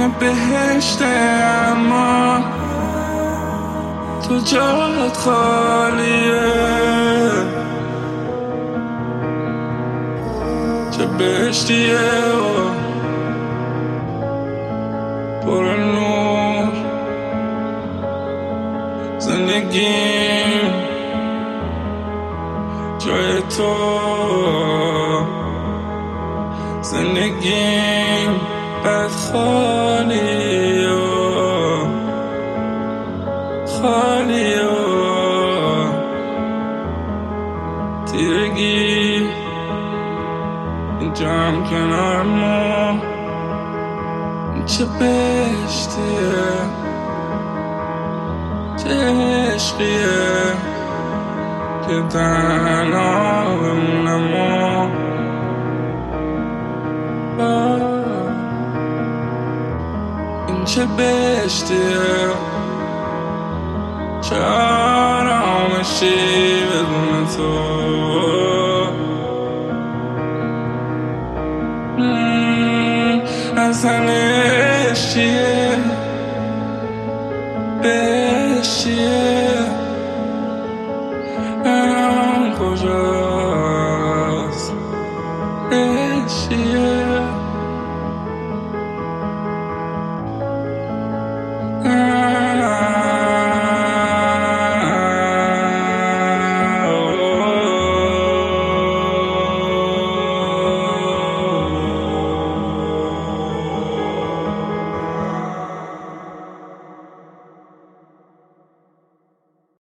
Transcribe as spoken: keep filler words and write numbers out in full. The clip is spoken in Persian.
من بهشته اما تو جات خالیه. چه بهشتیه و پر نور زندگیم جای تو. زندگیم بد خالی و خالی و تیرگی اینجا هم کنار ما. چه بهشتیه چه عشقیه که تنها بمونم و این چه بهشتیه چه آرامشی بدون تو. اصلا عشقیه